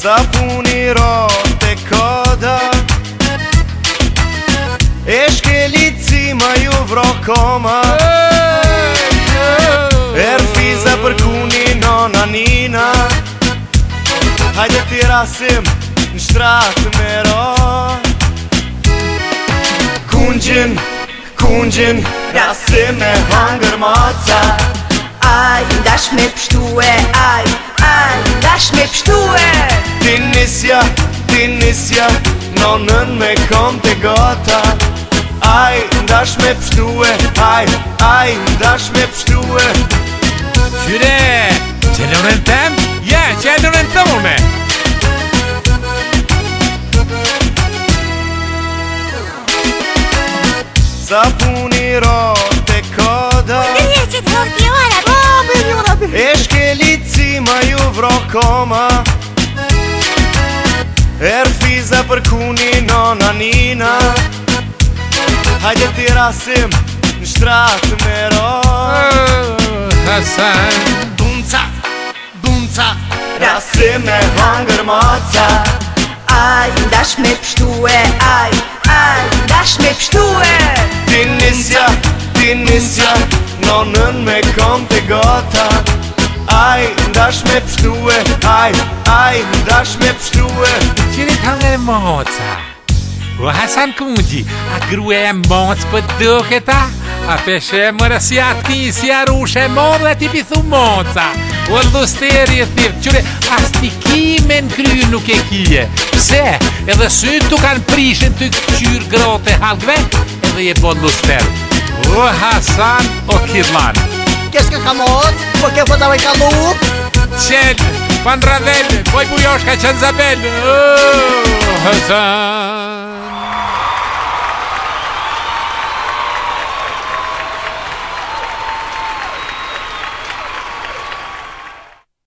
Sapuni rote koda Eshkelici maju vrokoma Erfiza për kuni nona nina Hajde ti rasim në shtratë me ro Kungjin, rasim me hangër maca Aj, ndash me pështue, aj, ndash me pështue Ti nisja, nonën me kom të gata Aj, ndash me pështue, aj, ndash me pështue Qyre, qelurën tem? Ja, qelurën tone Sapuni rote koda Eshkelici maju vrokoma Erfiza për kuni nona nina Hajde ti rasim në shtratë me ro Hasan Bunca Rasim me hangër maca Aj, ndash me pështue, aj, ndash me pështue Ti nisja, nonën me kom të gata Aj, ndash me pështue, aj, ndash me pështue Qyre t'hangër moca O Hasan Kungji, a grue e moc për duke ta? A peshe mërë si ati, si arushe modhe ti pithu moca O llusteri e thirë, qyre, as ti kime në kry nuk e kije Pse? Edhe sytë tu kanë prishin të këqyrë grote halgve Edhe je bon luster O Hasan o Kirlan Keska ka moc, po ke po davaj ka luk Qel, pan ravelle, poj bujoshka qënë zabelle O Hasan